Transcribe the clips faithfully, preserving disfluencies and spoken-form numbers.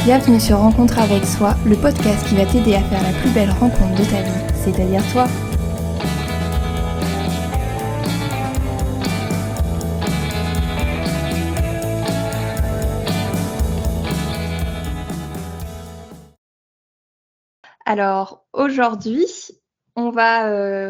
Bienvenue sur Rencontre avec soi, le podcast qui va t'aider à faire la plus belle rencontre de ta vie, c'est-à-dire toi. Alors aujourd'hui, on va, euh,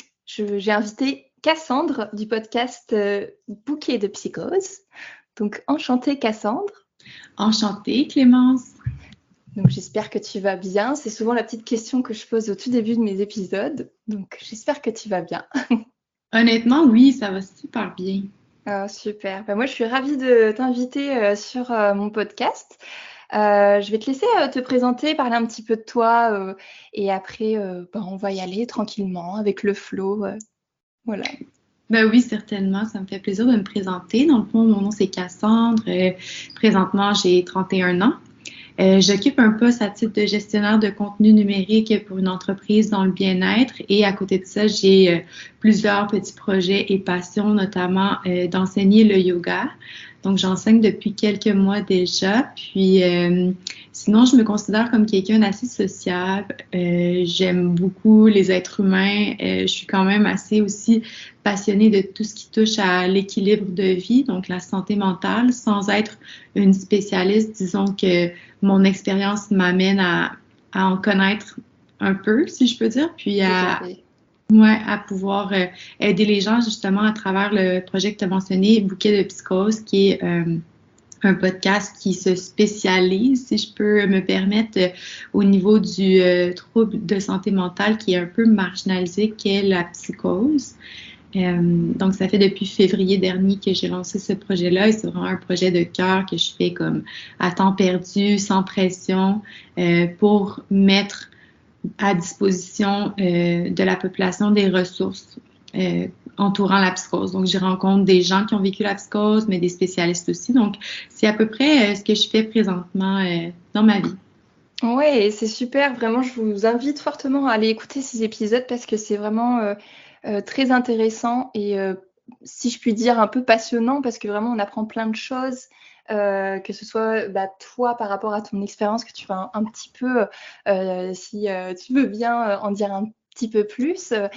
je, j'ai invité Cassandre du podcast euh, Bouquet de Psychose. Donc enchantée Cassandre. Enchantée Clémence. Donc j'espère que tu vas bien. C'est souvent la petite question que je pose au tout début de mes épisodes. Donc j'espère que tu vas bien. Honnêtement, oui, ça va super bien. Oh, super. Ben, moi, je suis ravie de t'inviter euh, sur euh, mon podcast. Euh, je vais te laisser euh, te présenter, parler un petit peu de toi euh, et après, euh, ben, on va y aller tranquillement avec le flow. Euh, voilà. Ben oui, certainement, ça me fait plaisir de me présenter. Dans le fond, mon nom c'est Cassandre. Euh, présentement, j'ai trente et un ans. Euh, j'occupe un poste à titre de gestionnaire de contenu numérique pour une entreprise dans le bien-être et à côté de ça, j'ai euh, plusieurs petits projets et passions, notamment euh, d'enseigner le yoga. Donc, j'enseigne depuis quelques mois déjà. Puis, euh, sinon, je me considère comme quelqu'un d'assez sociable. Euh, j'aime beaucoup les êtres humains. Euh, je suis quand même assez aussi passionnée de tout ce qui touche à l'équilibre de vie, donc la santé mentale, sans être une spécialiste. Disons que mon expérience m'amène à, à en connaître un peu, si je peux dire, puis à, ouais, à pouvoir euh, aider les gens justement à travers le projet que tu as mentionné, Bouquet de Psychose, qui est euh, un podcast qui se spécialise, si je peux me permettre, euh, au niveau du euh, trouble de santé mentale qui est un peu marginalisé, qu'est la psychose. Euh, donc, ça fait depuis février dernier que j'ai lancé ce projet-là et c'est vraiment un projet de cœur que je fais comme à temps perdu, sans pression, euh, pour mettre à disposition euh, de la population des ressources euh, entourant la psychose. Donc, j'y rencontre des gens qui ont vécu la psychose, mais des spécialistes aussi. Donc, c'est à peu près euh, ce que je fais présentement euh, dans ma vie. Ouais, c'est super. Vraiment, je vous invite fortement à aller écouter ces épisodes parce que c'est vraiment euh, euh, très intéressant et, euh, si je puis dire, un peu passionnant parce que vraiment, on apprend plein de choses. Euh, que ce soit bah, toi par rapport à ton expérience, que tu vas un, un petit peu, euh, si euh, tu veux bien euh, en dire un petit peu plus, euh,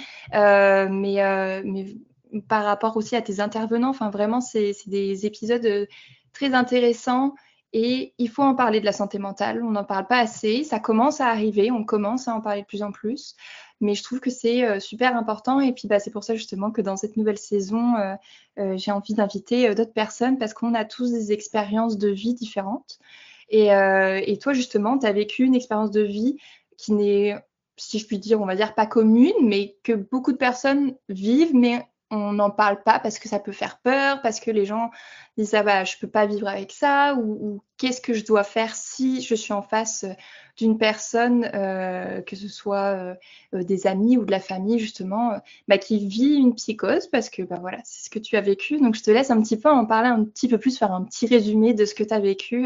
mais, euh, mais par rapport aussi à tes intervenants, enfin vraiment, c'est, c'est des épisodes euh, très intéressants. Et il faut en parler de la santé mentale, on n'en parle pas assez, ça commence à arriver, on commence à en parler de plus en plus, mais je trouve que c'est euh, super important et puis bah, c'est pour ça justement que dans cette nouvelle saison, euh, euh, j'ai envie d'inviter euh, d'autres personnes parce qu'on a tous des expériences de vie différentes et, euh, et toi justement, tu as vécu une expérience de vie qui n'est, si je puis dire, on va dire pas commune, mais que beaucoup de personnes vivent, mais on n'en parle pas parce que ça peut faire peur, parce que les gens disent ah bah je peux pas vivre avec ça ou, ou qu'est-ce que je dois faire si je suis en face d'une personne, euh, que ce soit euh, des amis ou de la famille justement, euh, bah, qui vit une psychose parce que bah voilà c'est ce que tu as vécu. Donc je te laisse un petit peu en parler un petit peu plus, faire un petit résumé de ce que tu as vécu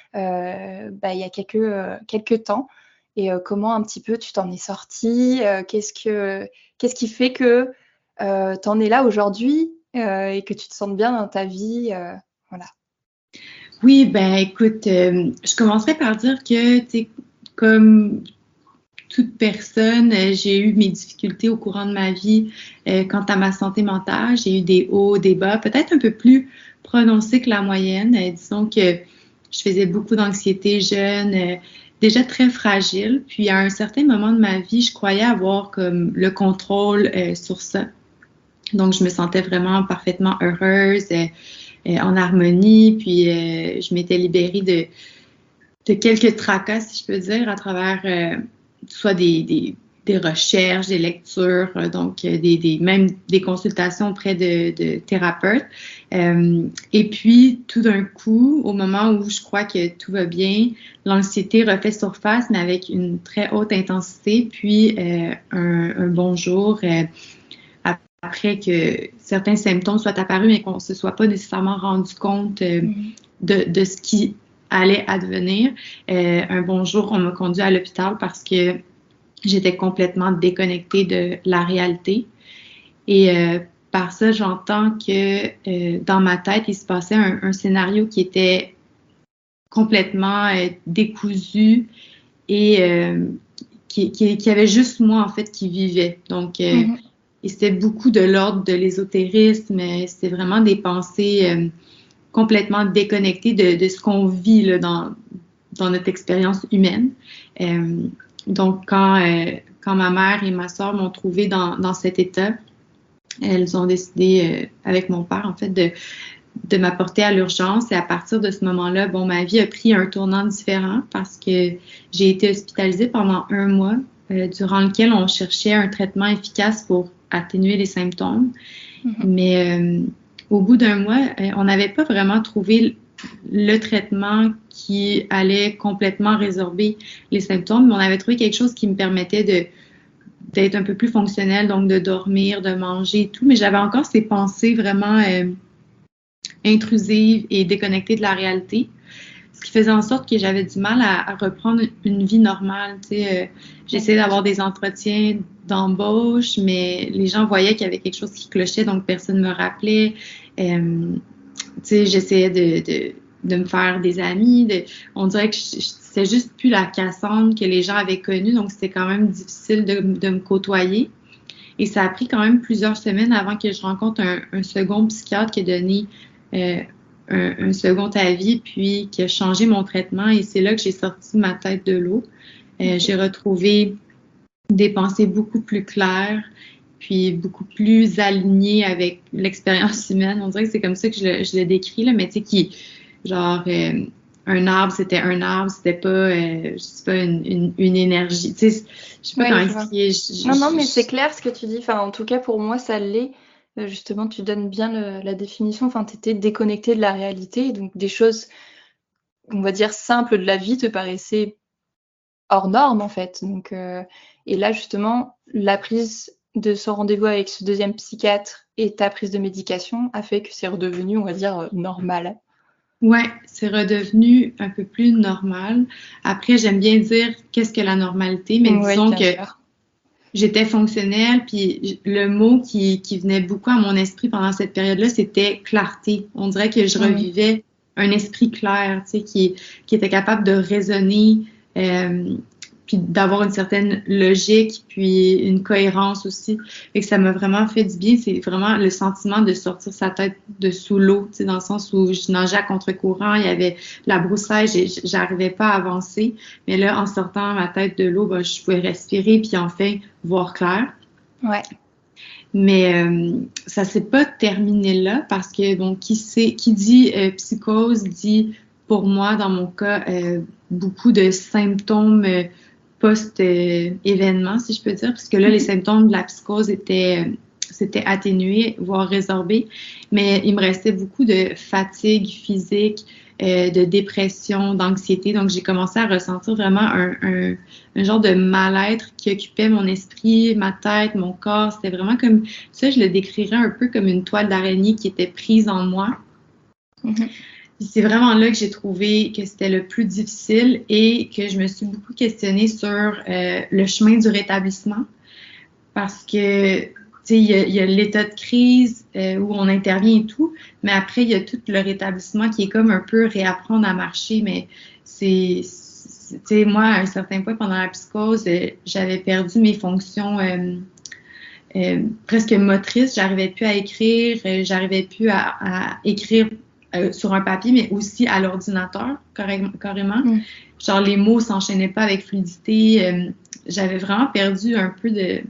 euh, bah, il y a quelques, euh, quelques temps et euh, comment un petit peu tu t'en es sortie, euh, qu'est-ce que qu'est-ce qui fait que euh, tu en es là aujourd'hui euh, et que tu te sentes bien dans ta vie, euh, voilà. Oui, ben écoute, euh, je commencerai par dire que, tu sais, comme toute personne, euh, j'ai eu mes difficultés au courant de ma vie euh, quant à ma santé mentale. J'ai eu des hauts, des bas, peut-être un peu plus prononcés que la moyenne. Euh, disons que je faisais beaucoup d'anxiété jeune, euh, déjà très fragile. Puis à un certain moment de ma vie, je croyais avoir comme le contrôle euh, sur ça. Donc, je me sentais vraiment parfaitement heureuse, euh, euh, en harmonie. Puis, euh, je m'étais libérée de, de quelques tracas, si je peux dire, à travers euh, soit des, des, des recherches, des lectures, euh, donc euh, des, des, même des consultations auprès de, de thérapeutes. Euh, et puis, tout d'un coup, au moment où je crois que tout va bien, l'anxiété refait surface, mais avec une très haute intensité. Puis, euh, un, un bon jour, euh, après que certains symptômes soient apparus, mais qu'on ne se soit pas nécessairement rendu compte euh, mm-hmm. de, de ce qui allait advenir. Euh, un bon jour, on m'a conduit à l'hôpital parce que j'étais complètement déconnectée de la réalité. Et euh, par ça, j'entends que euh, dans ma tête, il se passait un, un scénario qui était complètement euh, décousu et euh, qui, qui, qui avait juste moi, en fait, qui vivait. Donc, euh, mm-hmm. et c'était beaucoup de l'ordre de l'ésotérisme, c'était vraiment des pensées euh, complètement déconnectées de, de ce qu'on vit là, dans, dans notre expérience humaine. Euh, donc, quand, euh, quand ma mère et ma soeur m'ont trouvée dans, dans cet état, elles ont décidé, euh, avec mon père, en fait, de, de m'apporter à l'urgence. Et à partir de ce moment-là, bon, ma vie a pris un tournant différent parce que j'ai été hospitalisée pendant un mois, euh, durant lequel on cherchait un traitement efficace pour atténuer les symptômes. Mm-hmm. Mais euh, au bout d'un mois, euh, on n'avait pas vraiment trouvé le traitement qui allait complètement résorber les symptômes, mais on avait trouvé quelque chose qui me permettait de d'être un peu plus fonctionnelle, donc de dormir, de manger et tout, mais j'avais encore ces pensées vraiment euh, intrusives et déconnectées de la réalité, ce qui faisait en sorte que j'avais du mal à, à reprendre une vie normale. Tu sais, euh, j'essayais d'avoir des entretiens d'embauche, mais les gens voyaient qu'il y avait quelque chose qui clochait, donc personne ne me rappelait. Euh, tu sais, j'essayais de, de, de me faire des amis. De, on dirait que c'était juste plus la Cassandre que les gens avaient connue, donc c'était quand même difficile de, de me côtoyer. Et ça a pris quand même plusieurs semaines avant que je rencontre un, un second psychiatre qui a donné euh, un, un second avis, puis qui a changé mon traitement. Et c'est là que j'ai sorti ma tête de l'eau. Euh, j'ai retrouvé des pensées beaucoup plus claires, puis beaucoup plus alignées avec l'expérience humaine. On dirait que c'est comme ça que je le, je le décris, là, mais tu sais, qui, genre, euh, un arbre, c'était un arbre, c'était pas, euh, je sais pas, une, une, une énergie. Tu sais, je sais pas ouais, comment expliquer. Non, non, mais c'est clair ce que tu dis. Enfin, en tout cas, pour moi, ça l'est. Justement, tu donnes bien le, la définition. Enfin, tu étais déconnecté de la réalité. Donc, des choses, on va dire, simples de la vie te paraissaient hors normes, en fait. Donc, euh, et là, justement, la prise de ce rendez-vous avec ce deuxième psychiatre et ta prise de médication a fait que c'est redevenu, on va dire, normal. Ouais, c'est redevenu un peu plus normal. Après, j'aime bien dire qu'est-ce que la normalité, mais oui, disons que sûr. J'étais fonctionnelle, puis le mot qui, qui venait beaucoup à mon esprit pendant cette période-là, c'était clarté. On dirait que je revivais mmh. un esprit clair, tu sais, qui, qui était capable de raisonner, euh, puis d'avoir une certaine logique, puis une cohérence aussi. Et que ça m'a vraiment fait du bien. C'est vraiment le sentiment de sortir sa tête de sous l'eau, tu sais, dans le sens où je nageais à contre-courant, il y avait la broussaille, j'arrivais pas à avancer. Mais là, en sortant ma tête de l'eau, ben, je pouvais respirer, puis enfin voir clair. Ouais. Mais euh, ça s'est pas terminé là parce que, bon, qui sait, qui dit euh, psychose dit, pour moi, dans mon cas, euh, beaucoup de symptômes euh, post-événement, si je peux dire, parce que là, mm-hmm. les symptômes de la psychose étaient, euh, s'étaient atténués, voire résorbés, mais il me restait beaucoup de fatigue physique, euh, de dépression, d'anxiété, donc j'ai commencé à ressentir vraiment un, un, un genre de mal-être qui occupait mon esprit, ma tête, mon corps, c'était vraiment comme, ça je le décrirais un peu comme une toile d'araignée qui était prise en moi. Mm-hmm. C'est vraiment là que j'ai trouvé que c'était le plus difficile et que je me suis beaucoup questionnée sur euh, le chemin du rétablissement parce que, tu sais, il y a, il y a l'état de crise euh, où on intervient et tout, mais après, il y a tout le rétablissement qui est comme un peu réapprendre à marcher, mais c'est, tu sais, moi, à un certain point pendant la psychose, euh, j'avais perdu mes fonctions euh, euh, presque motrices, j'arrivais plus à écrire, euh, j'arrivais plus à, à écrire Euh, sur un papier, mais aussi à l'ordinateur, carrément. Mm. Genre, les mots s'enchaînaient pas avec fluidité. Euh, j'avais vraiment perdu un peu de,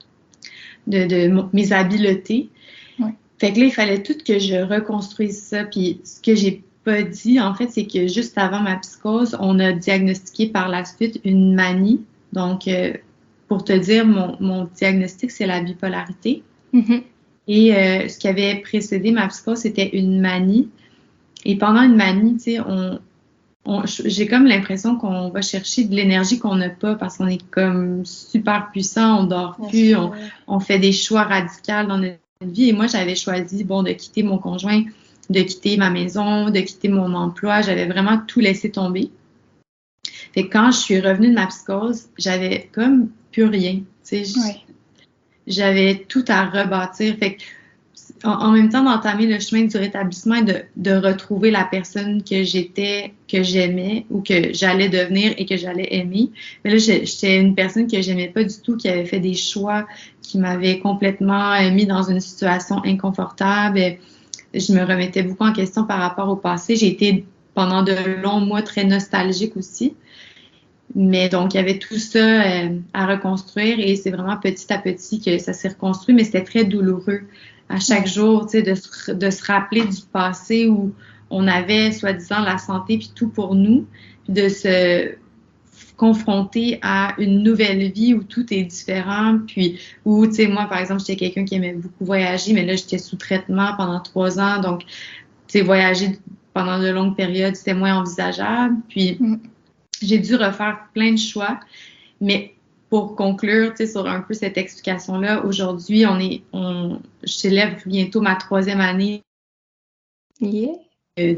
de, de mon, mes habiletés. Ouais. Fait que là, il fallait tout que je reconstruise ça. Puis, ce que j'ai pas dit, en fait, c'est que juste avant ma psychose, on a diagnostiqué par la suite une manie. Donc, euh, pour te dire, mon, mon diagnostic, c'est la bipolarité. Mm-hmm. Et euh, ce qui avait précédé ma psychose, c'était une manie. Et pendant une manie, tu sais, on, on, j'ai comme l'impression qu'on va chercher de l'énergie qu'on n'a pas parce qu'on est comme super puissant, on dort plus, on, on fait des choix radicaux dans notre vie. Et moi, j'avais choisi, bon, de quitter mon conjoint, de quitter ma maison, de quitter mon emploi. J'avais vraiment tout laissé tomber. Fait que quand je suis revenue de ma psychose, j'avais comme plus rien. Tu sais, ouais. J'avais tout à rebâtir. Fait que en, en même temps d'entamer le chemin du rétablissement et de, de retrouver la personne que j'étais, que j'aimais ou que j'allais devenir et que j'allais aimer. Mais là, j'étais une personne que j'aimais pas du tout, qui avait fait des choix qui m'avaient complètement mis dans une situation inconfortable. Je me remettais beaucoup en question par rapport au passé. J'ai été pendant de longs mois très nostalgique aussi. Mais donc, il y avait tout ça euh, à reconstruire et c'est vraiment petit à petit que ça s'est reconstruit, mais c'était très douloureux à chaque Ouais. jour, tu sais, de se, de se rappeler du passé où on avait, soi-disant, la santé puis tout pour nous, puis de se confronter à une nouvelle vie où tout est différent, puis où, tu sais, moi, par exemple, j'étais quelqu'un qui aimait beaucoup voyager, mais là, j'étais sous traitement pendant trois ans, donc, tu sais, voyager pendant de longues périodes, c'était moins envisageable, puis Mm. j'ai dû refaire plein de choix, mais pour conclure, tu sais, sur un peu cette explication-là, aujourd'hui, on est, on, je célèbre bientôt ma troisième année, Yeah. euh,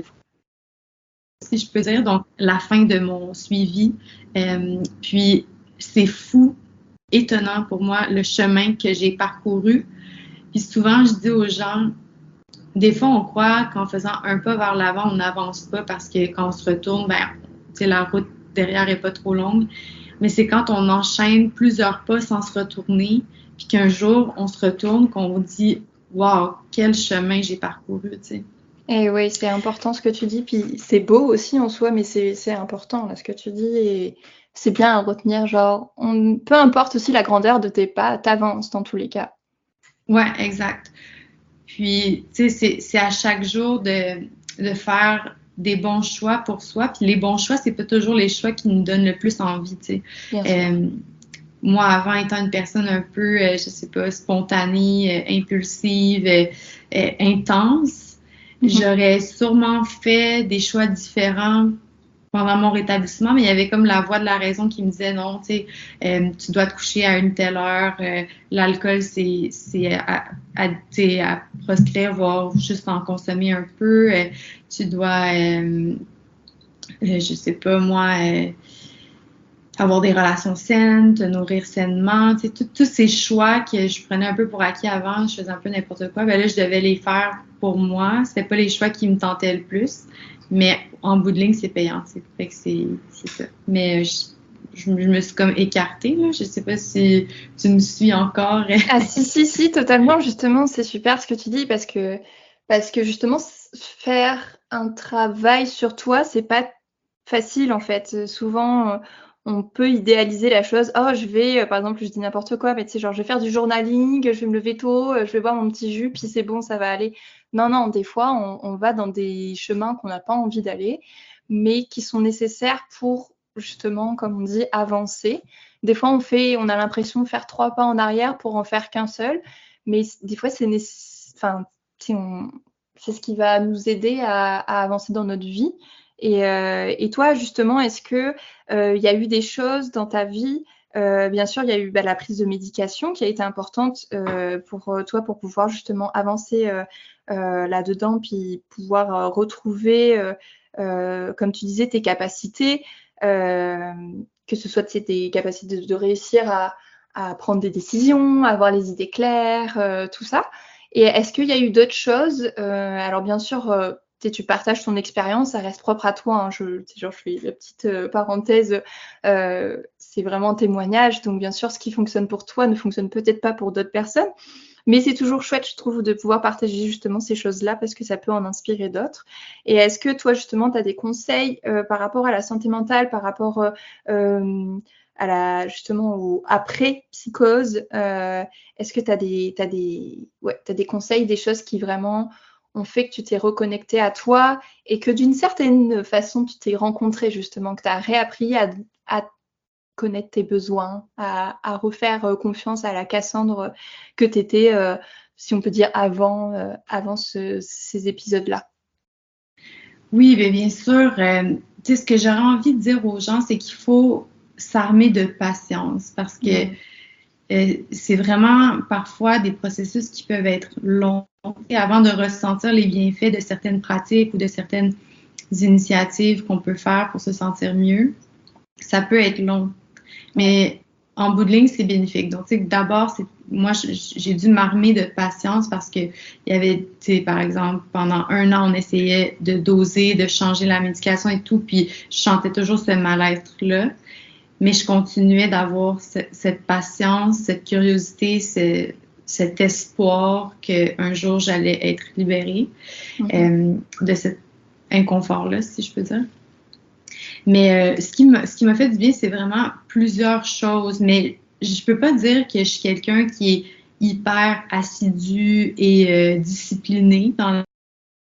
si je peux dire, donc la fin de mon suivi. Euh, puis c'est fou, étonnant pour moi le chemin que j'ai parcouru. Puis souvent, je dis aux gens, des fois, on croit qu'en faisant un pas vers l'avant, on n'avance pas parce que quand on se retourne, ben, tu sais, la route derrière est pas trop longue. Mais c'est quand on enchaîne plusieurs pas sans se retourner, puis qu'un jour, on se retourne, qu'on dit « Wow, quel chemin j'ai parcouru! » tu sais. Et oui, c'est important ce que tu dis, puis c'est beau aussi en soi, mais c'est c'est important là ce que tu dis, et c'est bien à retenir, genre, on, peu importe aussi la grandeur de tes pas, t'avances dans tous les cas. Ouais, exact. Puis, tu sais, c'est, c'est à chaque jour de, de faire des bons choix pour soi. Puis les bons choix, c'est pas toujours les choix qui nous donnent le plus envie, tu sais. Bien sûr. Euh, moi, avant étant une personne un peu, euh, je sais pas, spontanée, euh, impulsive, euh, euh, intense, Mhm. j'aurais sûrement fait des choix différents pendant mon rétablissement, mais il y avait comme la voix de la raison qui me disait non, tu sais, euh, tu dois te coucher à une telle heure, euh, l'alcool, c'est, c'est à, à, à proscrire, voire juste en consommer un peu, euh, tu dois, euh, euh, je sais pas moi, euh, avoir des relations saines, te nourrir sainement, tu sais, tous ces choix que je prenais un peu pour acquis avant, je faisais un peu n'importe quoi, ben là, je devais les faire pour moi. C'était pas les choix qui me tentaient le plus, mais en bout de ligne, c'est payant, c'est fait que c'est, c'est ça. Mais je, je, je me suis comme écartée, là. Je sais pas si tu me suis encore. Ah si, si, si, totalement, justement, c'est super ce que tu dis, parce que, parce que justement, faire un travail sur toi, c'est pas facile en fait. Euh, Souvent, euh, on peut idéaliser la chose. Oh, je vais, euh, par exemple, je dis n'importe quoi, mais tu sais, genre, je vais faire du journaling, je vais me lever tôt, euh, je vais boire mon petit jus, puis c'est bon, ça va aller. Non, non, des fois, on, on va dans des chemins qu'on n'a pas envie d'aller, mais qui sont nécessaires pour, justement, comme on dit, avancer. Des fois, on fait, on a l'impression de faire trois pas en arrière pour en faire qu'un seul, mais des fois, c'est nécessaire. Enfin, on... c'est ce qui va nous aider à, à avancer dans notre vie. Et, euh, et toi, justement, est-ce que euh, y a eu des choses dans ta vie? Euh, bien sûr, il y a eu bah, la prise de médication qui a été importante euh, pour toi pour pouvoir justement avancer euh, euh, là-dedans, puis pouvoir euh, retrouver, euh, euh, comme tu disais, tes capacités, euh, que ce soit tes capacités de, de réussir à, à, prendre des décisions, à avoir les idées claires, euh, tout ça. Et est-ce qu'il y a eu d'autres choses? euh, Alors bien sûr, euh, tu partages ton expérience, ça reste propre à toi. Hein. Je, genre, je fais la petite euh, parenthèse, euh, c'est vraiment un témoignage. Donc bien sûr, ce qui fonctionne pour toi ne fonctionne peut-être pas pour d'autres personnes. Mais c'est toujours chouette, je trouve, de pouvoir partager justement ces choses-là parce que ça peut en inspirer d'autres. Et est-ce que toi, justement, tu as des conseils euh, par rapport à la santé mentale, par rapport euh, euh, à la, justement au après-psychose euh, Est-ce que tu as des, t'as des, ouais, t'as des conseils, des choses qui vraiment ont fait que tu t'es reconnecté à toi et que d'une certaine façon, tu t'es rencontré justement, que tu as réappris à, à connaître tes besoins, à, à refaire euh, confiance à la Cassandre que tu étais, euh, si on peut dire, avant, euh, avant ce, ces épisodes-là. Oui, bien, bien sûr. Euh, tu sais, ce que j'aurais envie de dire aux gens, c'est qu'il faut s'armer de patience parce que Mmh. euh, c'est vraiment parfois des processus qui peuvent être longs. Et avant de ressentir les bienfaits de certaines pratiques ou de certaines initiatives qu'on peut faire pour se sentir mieux, ça peut être long. Mais en bout de ligne, c'est bénéfique. Donc, tu sais, d'abord, c'est moi, j'ai dû m'armer de patience parce que il y avait, tu sais, par exemple, pendant un an, on essayait de doser, de changer la médication et tout, puis je sentais toujours ce mal-être-là. Mais je continuais d'avoir ce, cette patience, cette curiosité, ce, cet espoir qu'un jour j'allais être libérée mm-hmm. euh, de cet inconfort-là, si je peux dire. Mais euh, ce qui m'a, ce qui m'a fait du bien, c'est vraiment plusieurs choses. Mais je peux pas dire que je suis quelqu'un qui est hyper assidu et euh, discipliné dans la...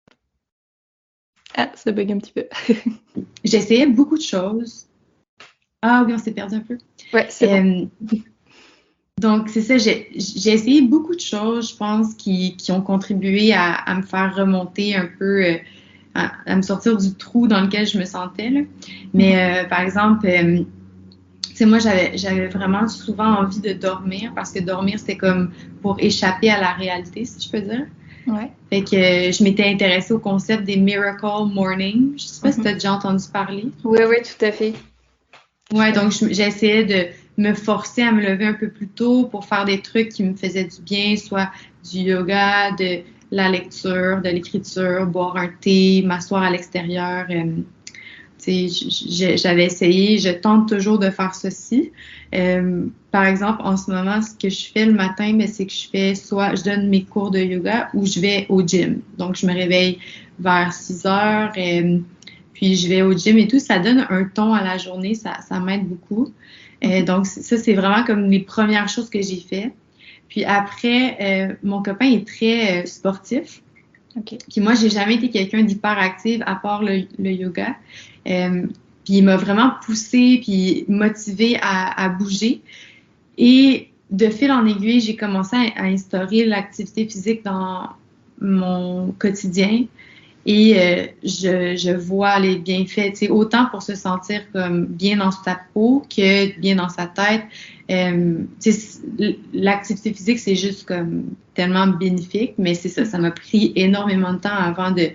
Ah, ça bug un petit peu. J'essayais beaucoup de choses. Ah oui, on s'est perdu un peu. Ouais, c'est euh, bon. Donc, c'est ça, j'ai, j'ai essayé beaucoup de choses, je pense, qui, qui ont contribué à, à me faire remonter un peu, euh, à, à me sortir du trou dans lequel je me sentais, là. Mais, mm-hmm. euh, par exemple... Euh, Tu sais, moi, j'avais, j'avais vraiment souvent envie de dormir parce que dormir, c'était comme pour échapper à la réalité, si je peux dire. Ouais. Fait que euh, je m'étais intéressée au concept des Miracle Morning. Je sais pas mm-hmm. si tu as déjà entendu parler. Oui, oui, tout à fait. Ouais, donc je, j'essayais de me forcer à me lever un peu plus tôt pour faire des trucs qui me faisaient du bien, soit du yoga, de la lecture, de l'écriture, boire un thé, m'asseoir à l'extérieur. Euh, J'avais essayé, je tente toujours de faire ceci. Euh, par exemple, en ce moment, ce que je fais le matin, ben, c'est que je fais soit je donne mes cours de yoga ou je vais au gym. Donc, je me réveille vers six heures, et, puis je vais au gym et tout. Ça donne un ton à la journée, ça, ça m'aide beaucoup. Euh, donc, ça, c'est vraiment comme les premières choses que j'ai fait. Puis après, euh, mon copain est très euh, sportif. Okay. Puis moi, j'ai jamais été quelqu'un d'hyper active à part le, le yoga. Euh, puis il m'a vraiment poussée puis motivée à, à bouger. Et de fil en aiguille, j'ai commencé à, à instaurer l'activité physique dans mon quotidien. Et euh, je, je vois les bienfaits, tu sais, autant pour se sentir comme bien dans sa peau que bien dans sa tête. Euh, tu sais, l'activité physique, c'est juste comme tellement bénéfique, mais c'est ça, ça m'a pris énormément de temps avant de,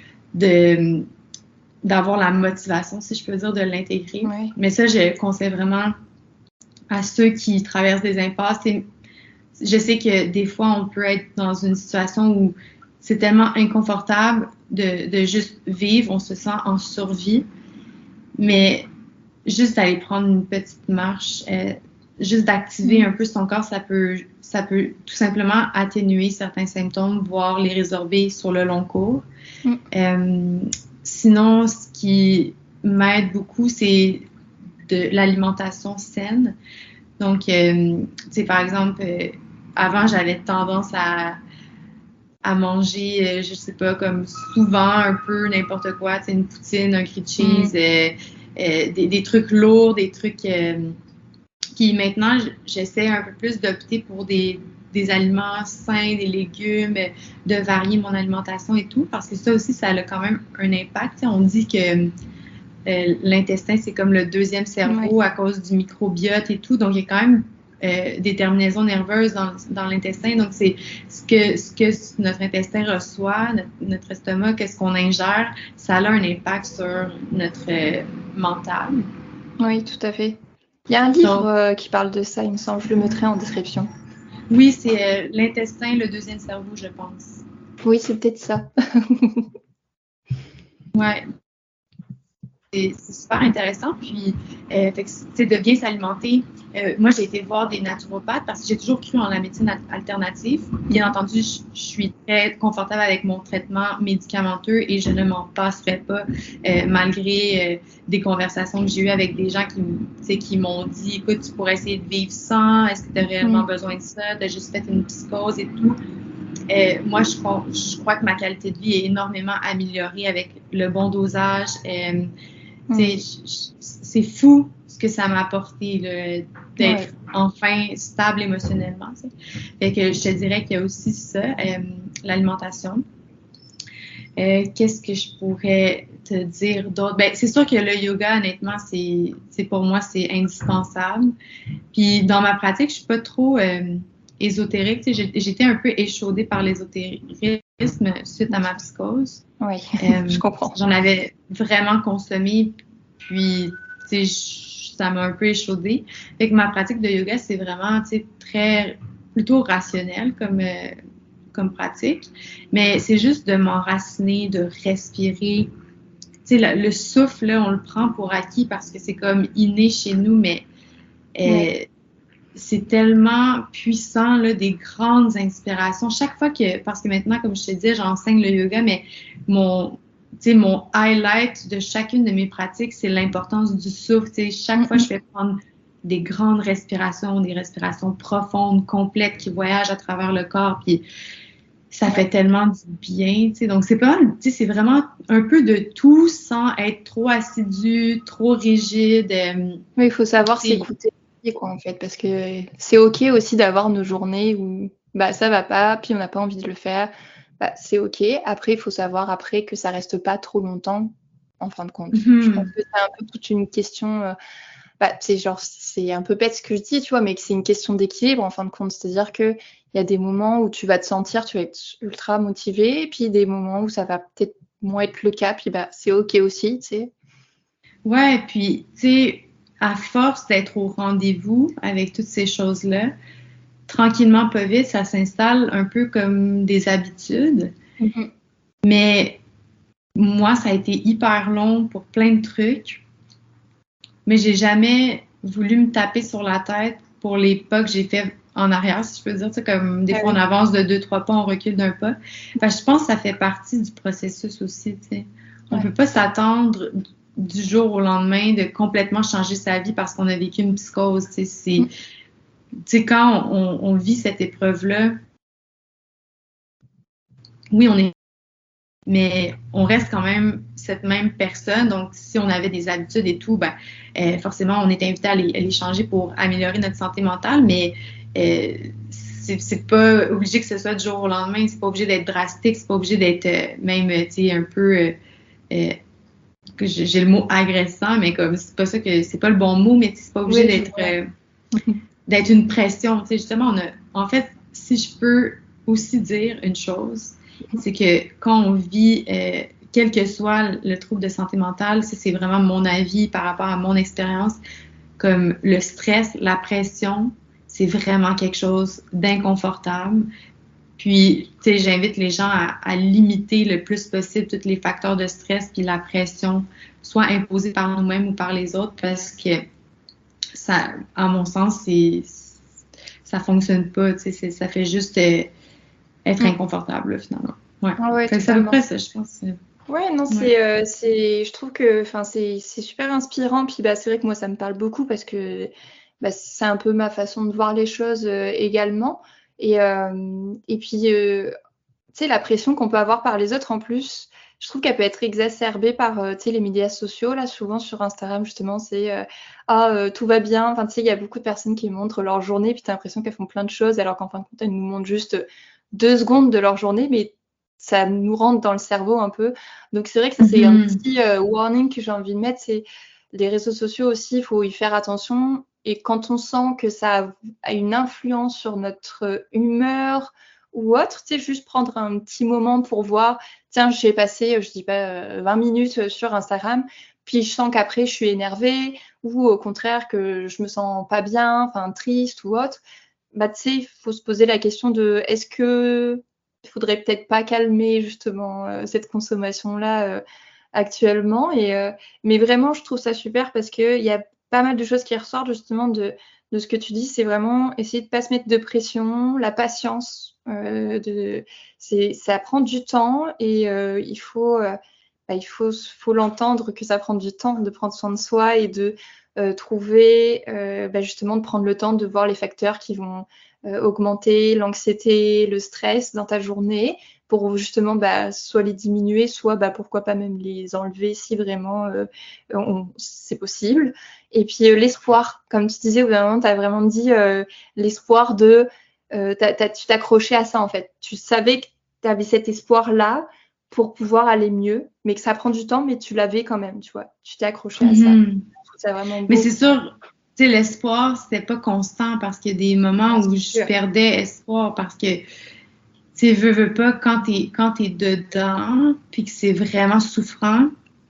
de d'avoir la motivation, si je peux dire, de l'intégrer. Ouais. Mais ça, je conseille vraiment à ceux qui traversent des impasses. Et je sais que des fois, on peut être dans une situation où c'est tellement inconfortable de, de juste vivre, on se sent en survie, mais juste d'aller prendre une petite marche, euh, juste d'activer mmh. un peu son corps, ça peut, ça peut tout simplement atténuer certains symptômes, voire les résorber sur le long cours. Mmh. Euh, sinon, ce qui m'aide beaucoup, c'est de l'alimentation saine. Donc, euh, tu sais, par exemple, euh, avant, j'avais tendance à à manger, euh, je sais pas, comme souvent, un peu n'importe quoi, tu sais, une poutine, un grilled cheese, mm. euh, euh, des, des trucs lourds, des trucs euh, qui, maintenant, j'essaie un peu plus d'opter pour des, des aliments sains, des légumes, de varier mon alimentation et tout, parce que ça aussi, ça a quand même un impact. Tu sais, on dit que euh, l'intestin, c'est comme le deuxième cerveau oui. à cause du microbiote et tout, donc il y a quand même Euh, des terminaisons nerveuses dans, dans l'intestin. Donc, c'est ce que, ce que notre intestin reçoit, notre, notre estomac, qu'est-ce qu'on ingère, ça a un impact sur notre euh, mental. Oui, tout à fait. Il y a un livre Donc, euh, qui parle de ça, il me semble, je le mettrai en description. Oui, c'est euh, l'intestin, le deuxième cerveau, je pense. Oui, c'est peut-être ça. Ouais. C'est, c'est super intéressant. Puis, euh, fait que, c'est de bien s'alimenter. Euh, moi, j'ai été voir des naturopathes parce que j'ai toujours cru en la médecine alternative. Bien entendu, je, je suis très confortable avec mon traitement médicamenteux et je ne m'en passerai pas euh, malgré euh, des conversations que j'ai eues avec des gens qui, qui m'ont dit « Écoute, tu pourrais essayer de vivre sans. Est-ce que tu as réellement mmh. besoin de ça? Tu as juste fait une psychose et tout. » Euh, moi, je crois, je crois que ma qualité de vie est énormément améliorée avec le bon dosage. Euh, Mm. C'est fou ce que ça m'a apporté là, d'être ouais. enfin stable émotionnellement. T'sais. Fait que je te dirais qu'il y a aussi ça, euh, l'alimentation. Euh, qu'est-ce que je pourrais te dire d'autre? Ben, c'est sûr que le yoga, honnêtement, c'est, c'est pour moi, c'est indispensable. Puis dans ma pratique, je suis pas trop euh, ésotérique. J'ai, j'étais un peu échaudée par l'ésotérisme suite à ma psychose. Oui, euh, je comprends. J'en avais vraiment consommé, puis ça m'a un peu échaudée. Fait que ma pratique de yoga, c'est vraiment très plutôt rationnel comme, euh, comme pratique, mais c'est juste de m'enraciner, de respirer. Tu sais, le, le souffle, là, on le prend pour acquis parce que c'est comme inné chez nous, mais euh, ouais. c'est tellement puissant, là, des grandes inspirations. Chaque fois que, parce que maintenant, comme je te disais, j'enseigne le yoga, mais mon, tu sais, mon highlight de chacune de mes pratiques, c'est l'importance du souffle. Tu sais, chaque fois, je fais prendre des grandes respirations, des respirations profondes, complètes, qui voyagent à travers le corps, puis ça fait tellement du bien, tu sais. Donc, c'est pas, tu sais, c'est vraiment un peu de tout sans être trop assidu, trop rigide. Oui, il faut savoir s'écouter, quoi, en fait, parce que c'est OK aussi d'avoir nos journées où bah, ça va pas, puis on n'a pas envie de le faire. Bah, c'est OK. Après, il faut savoir après que ça reste pas trop longtemps, en fin de compte. Mm-hmm. Je pense que c'est un peu toute une question... Euh, bah, c'est genre, c'est un peu bête ce que je dis, tu vois, mais que c'est une question d'équilibre, en fin de compte. C'est-à-dire qu'il y a des moments où tu vas te sentir, tu vas être ultra motivé, et puis des moments où ça va peut-être moins être le cas, puis bah, c'est OK aussi, tu sais. Ouais, puis, tu sais, à force d'être au rendez-vous avec toutes ces choses-là, tranquillement, pas vite, ça s'installe un peu comme des habitudes. Mm-hmm. Mais moi, ça a été hyper long pour plein de trucs. Mais j'ai jamais voulu me taper sur la tête pour les pas que j'ai fait en arrière, si je peux dire. Tu sais, comme des ah fois, oui. on avance de deux, trois pas, on recule d'un pas. Enfin, je pense que ça fait partie du processus aussi, tu sais. On ne ouais. peut pas s'attendre du jour au lendemain de complètement changer sa vie parce qu'on a vécu une psychose, tu sais. C'est... Mm. Tu sais, quand on, on vit cette épreuve-là, oui, on est... mais on reste quand même cette même personne. Donc, si on avait des habitudes et tout, ben, euh, forcément, on est invité à les, à les changer pour améliorer notre santé mentale, mais euh, c'est, c'est pas obligé que ce soit du jour au lendemain. C'est pas obligé d'être drastique, c'est pas obligé d'être euh, même, tu sais, un peu... Euh, euh, que j'ai le mot agressant, mais comme c'est pas ça que... C'est pas le bon mot, mais c'est pas obligé oui, d'être... Euh, d'être une pression. Tu sais, justement, on a, en fait, si je peux aussi dire une chose, c'est que quand on vit, euh, quel que soit le trouble de santé mentale, ça, c'est vraiment mon avis par rapport à mon expérience, comme le stress, la pression, c'est vraiment quelque chose d'inconfortable. Puis, tu sais, j'invite les gens à, à limiter le plus possible tous les facteurs de stress puis la pression, soit imposés par nous-mêmes ou par les autres, parce que ça, à mon sens, c'est, ça fonctionne pas, tu sais, ça fait juste euh, être inconfortable, là, finalement. Ouais. Ah ouais, c'est à peu près ça, je pense. Ouais, non, ouais. c'est, euh, c'est, je trouve que, enfin, c'est, c'est super inspirant. Puis, bah, c'est vrai que moi, ça me parle beaucoup parce que, bah, c'est un peu ma façon de voir les choses euh, également. Et, euh, et puis, euh, tu sais, la pression qu'on peut avoir par les autres en plus, je trouve qu'elle peut être exacerbée par, euh, tu sais, les médias sociaux. Là, souvent sur Instagram, justement, c'est euh, ah, euh, tout va bien. Enfin, tu sais, il y a beaucoup de personnes qui montrent leur journée, puis t'as l'impression qu'elles font plein de choses, alors qu'en fin de compte, elles nous montrent juste deux secondes de leur journée, mais ça nous rentre dans le cerveau un peu. Donc, c'est vrai que ça, c'est mm-hmm. un petit euh, warning que j'ai envie de mettre. C'est les réseaux sociaux aussi, il faut y faire attention. Et quand on sent que ça a une influence sur notre humeur ou autre, tu sais, juste prendre un petit moment pour voir, tiens, j'ai passé, je dis pas, vingt minutes sur Instagram, puis je sens qu'après, je suis énervée, ou au contraire, que je me sens pas bien, enfin, triste ou autre. Bah, tu sais, il faut se poser la question de, est-ce que il faudrait peut-être pas calmer, justement, euh, cette consommation-là euh, actuellement. Et, euh, mais vraiment, je trouve ça super parce qu'il y a pas mal de choses qui ressortent, justement, de, de ce que tu dis. C'est vraiment essayer de pas se mettre de pression, la patience. Euh, de, c'est, ça prend du temps et euh, il faut, euh, bah, il faut, faut l'entendre que ça prend du temps de prendre soin de soi et de euh, trouver, euh, bah, justement, de prendre le temps de voir les facteurs qui vont euh, augmenter l'anxiété, le stress dans ta journée pour justement bah, soit les diminuer, soit bah, pourquoi pas même les enlever si vraiment euh, on, c'est possible. Et puis euh, l'espoir, comme tu disais, au bout d'un moment, tu as vraiment dit euh, l'espoir de... Euh, t'as, t'as, tu t'accrochais à ça en fait. Tu savais que tu avais cet espoir-là pour pouvoir aller mieux, mais que ça prend du temps, mais tu l'avais quand même, tu vois. Tu t'es accroché à ça. Mm-hmm. Je trouve ça vraiment beau. Mais c'est sûr, tu sais, l'espoir, c'était pas constant parce qu'il y a des moments où je sûr. perdais espoir parce que, tu sais, veux, veux pas, quand t'es, quand t'es dedans, puis que c'est vraiment souffrant,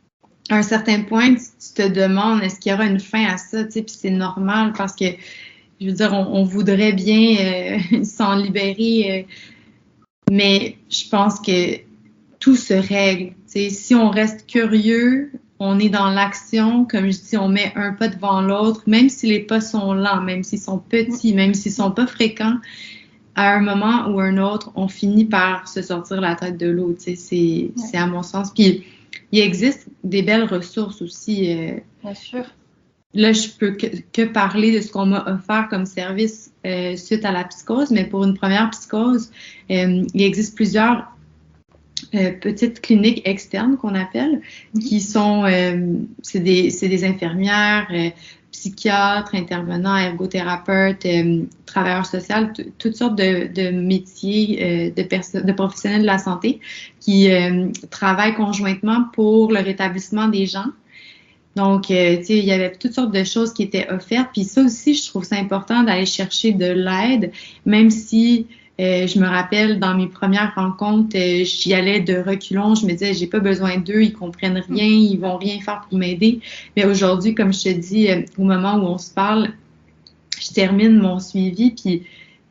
à un certain point, tu te demandes est-ce qu'il y aura une fin à ça, tu sais, puis c'est normal parce que je veux dire, on, on voudrait bien euh, s'en libérer, euh, mais je pense que tout se règle. T'sais, si on reste curieux, on est dans l'action, comme je dis, on met un pas devant l'autre, même si les pas sont lents, même s'ils sont petits, même s'ils sont pas fréquents, à un moment ou un autre, on finit par se sortir la tête de l'eau. C'est, ouais. c'est à mon sens. Puis, il existe des belles ressources aussi. Euh, Bien sûr. Là, je peux que, que parler de ce qu'on m'a offert comme service euh, suite à la psychose, mais pour une première psychose, euh, il existe plusieurs euh, petites cliniques externes qu'on appelle, mm-hmm. qui sont, euh, c'est des, c'est des infirmières, euh, psychiatres, intervenants, ergothérapeutes, euh, travailleurs sociaux, t- toutes sortes de, de métiers, euh, de, perso- de professionnels de la santé qui euh, travaillent conjointement pour le rétablissement des gens. Donc, euh, tu sais, il y avait toutes sortes de choses qui étaient offertes. Puis ça aussi, je trouve ça important d'aller chercher de l'aide, même si euh, je me rappelle dans mes premières rencontres, euh, j'y allais de reculons. Je me disais, j'ai pas besoin d'eux, ils comprennent rien, ils vont rien faire pour m'aider. Mais aujourd'hui, comme je te dis, euh, au moment où on se parle, je termine mon suivi, puis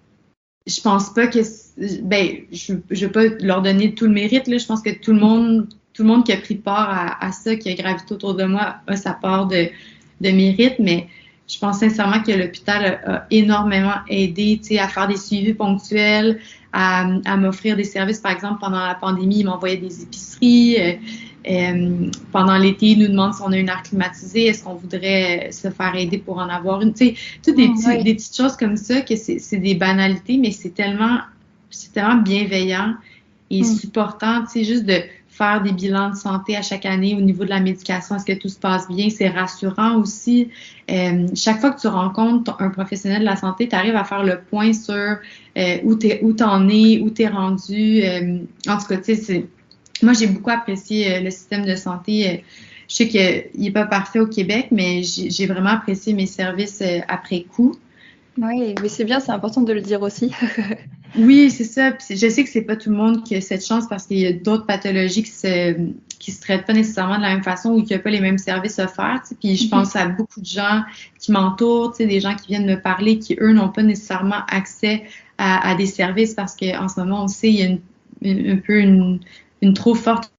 je pense pas que, ben, je, je veux pas leur donner tout le mérite, là. Je pense que tout le monde Tout le monde qui a pris part à, à ça, qui a gravité autour de moi, a sa part de, de mérite, mais je pense sincèrement que l'hôpital a, a énormément aidé, tu sais, à faire des suivis ponctuels, à, à m'offrir des services. Par exemple, pendant la pandémie, ils m'envoyaient des épiceries. Euh, euh, pendant l'été, ils nous demandent si on a une aire climatisée, est-ce qu'on voudrait se faire aider pour en avoir une. Tu sais, toutes des, petits, oui. des petites choses comme ça, que c'est, c'est des banalités, mais c'est tellement, c'est tellement bienveillant et mm. supportant, tu sais, juste de faire des bilans de santé à chaque année au niveau de la médication, est-ce que tout se passe bien? C'est rassurant aussi. Euh, chaque fois que tu rencontres un professionnel de la santé, tu arrives à faire le point sur euh, où t'es, où t'en es, où t'es rendu. Euh, en tout cas, tu sais, c'est... moi, j'ai beaucoup apprécié euh, le système de santé. Euh, je sais qu'il n'est pas parfait au Québec, mais j'ai, j'ai vraiment apprécié mes services euh, après coup. Oui, mais c'est bien, c'est important de le dire aussi. Oui, c'est ça. Puis je sais que c'est pas tout le monde qui a cette chance parce qu'il y a d'autres pathologies qui se qui se traitent pas nécessairement de la même façon ou qui n'ont pas les mêmes services offerts. Tu sais. Puis je mm-hmm. pense à beaucoup de gens qui m'entourent, tu sais, des gens qui viennent me parler, qui eux n'ont pas nécessairement accès à, à des services parce qu'en ce moment, on sait, il y a une, une, un peu une, une trop forte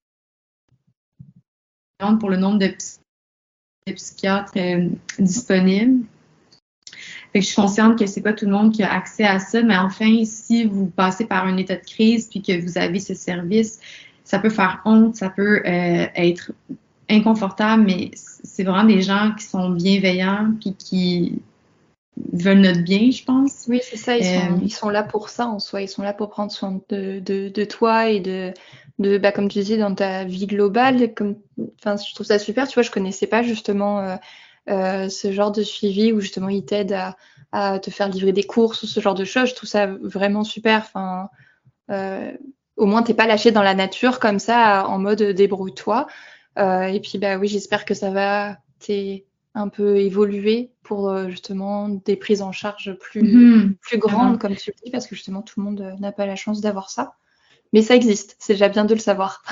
pour le nombre de, psy- de psychiatres euh, disponibles. Fait que je suis consciente que c'est pas tout le monde qui a accès à ça, mais enfin, si vous passez par un état de crise puis que vous avez ce service, ça peut faire honte, ça peut euh, être inconfortable, mais c'est vraiment des gens qui sont bienveillants puis qui veulent notre bien, je pense. Oui, c'est ça, ils, euh, sont, ils sont là pour ça en soi, ils sont là pour prendre soin de, de, de toi et de, de bah, comme tu disais, dans ta vie globale. Comme, enfin, je trouve ça super, tu vois, je connaissais pas justement... Euh, Euh, ce genre de suivi où justement ils t'aident à, à te faire livrer des courses ou ce genre de choses. Je trouve ça vraiment super. Enfin, euh, au moins t'es pas lâché dans la nature comme ça en mode débrouille-toi. Euh, et puis bah oui, j'espère que ça va t'es un peu évoluer pour euh, justement des prises en charge plus, mmh, plus grandes, comme tu le dis, parce que justement tout le monde n'a pas la chance d'avoir ça. Mais ça existe, c'est déjà bien de le savoir.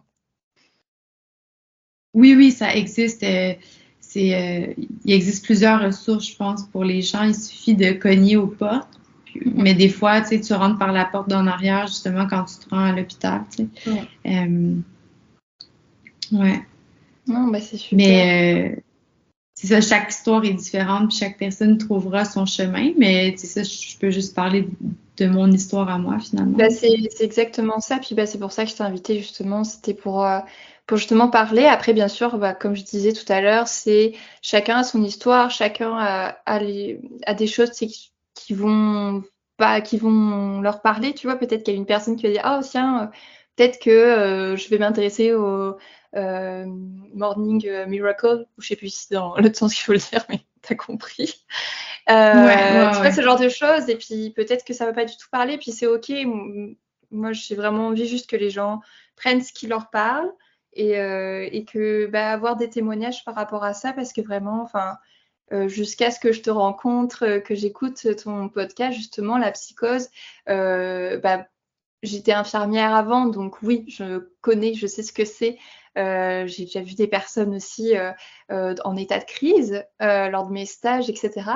Oui, oui, ça existe. Euh, c'est, euh, il existe plusieurs ressources, je pense, pour les gens. Il suffit de cogner aux portes. Puis, mm-hmm. Mais des fois, tu sais, tu rentres par la porte d'en arrière, justement, quand tu te rends à l'hôpital. Tu sais. Ouais. Euh, ouais. Non, bah c'est super. Mais euh, c'est ça, chaque histoire est différente, puis chaque personne trouvera son chemin. Mais c'est ça, je peux juste parler de mon histoire à moi, finalement. Bah, c'est, c'est exactement ça. Puis bah, c'est pour ça que je t'ai invitée, justement. C'était pour... Euh, pour justement parler. Après, bien sûr, bah, comme je disais tout à l'heure, c'est chacun a son histoire, chacun a, a, les, a des choses qui, qui vont pas, qui vont leur parler. Tu vois, peut-être qu'il y a une personne qui va dire, ah oh, tiens, peut-être que euh, je vais m'intéresser au euh, Morning Miracle, ou je sais plus si c'est dans l'autre sens qu'il faut le dire, mais t'as compris. Euh, ouais, ouais, tu vois, ouais. Ce genre de choses. Et puis peut-être que ça va pas du tout parler. Puis c'est ok. Moi, j'ai vraiment envie juste que les gens prennent ce qui leur parle. Et, euh, et que bah, avoir des témoignages par rapport à ça, parce que vraiment, enfin, euh, jusqu'à ce que je te rencontre, euh, que j'écoute ton podcast, justement, la psychose, euh, bah, j'étais infirmière avant, donc oui, je connais, je sais ce que c'est. Euh, j'ai déjà vu des personnes aussi euh, euh, en état de crise euh, lors de mes stages, et cetera.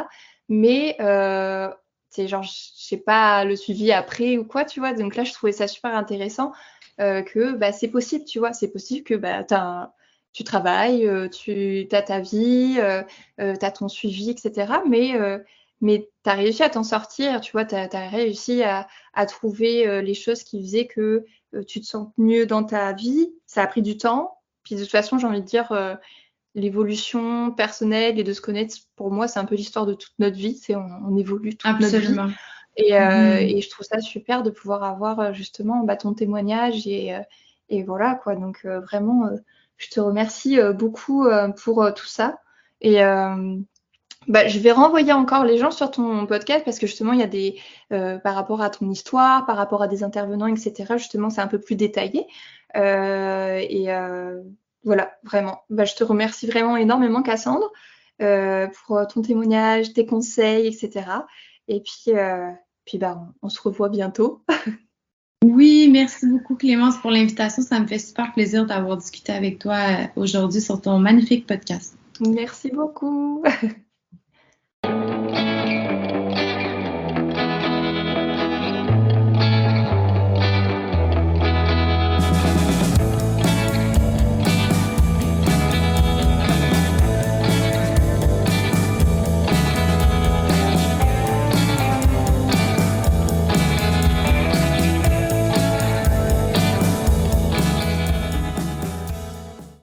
mais euh, c'est genre, je sais pas le suivi après ou quoi, tu vois. Donc là, je trouvais ça super intéressant euh, que bah, c'est possible, tu vois. C'est possible que bah, t'as un, tu travailles, euh, tu as ta vie, euh, euh, tu as ton suivi, et cetera. Mais, euh, mais tu as réussi à t'en sortir, tu vois. Tu as réussi à, à trouver euh, les choses qui faisaient que euh, tu te sens mieux dans ta vie. Ça a pris du temps. Puis de toute façon, j'ai envie de dire, euh, l'évolution personnelle et de se connaître, pour moi, c'est un peu l'histoire de toute notre vie. C'est on, on évolue toute Absolument. notre vie. Et, euh, Mm-hmm. et je trouve ça super de pouvoir avoir justement bah, ton témoignage. Et, euh, et voilà, quoi. Donc, euh, vraiment, euh, je te remercie euh, beaucoup euh, pour euh, tout ça. Et euh, bah, je vais renvoyer encore les gens sur ton podcast parce que justement, il y a des, euh, par rapport à ton histoire, par rapport à des intervenants, et cetera, justement, c'est un peu plus détaillé. Euh, et euh, voilà, vraiment. Bah, je te remercie vraiment énormément, Cassandre, euh, pour ton témoignage, tes conseils, et cetera. Et puis, euh, puis bah, on, on se revoit bientôt. Oui, merci beaucoup Clémence pour l'invitation. Ça me fait super plaisir d'avoir discuté avec toi euh, aujourd'hui sur ton magnifique podcast. Merci beaucoup.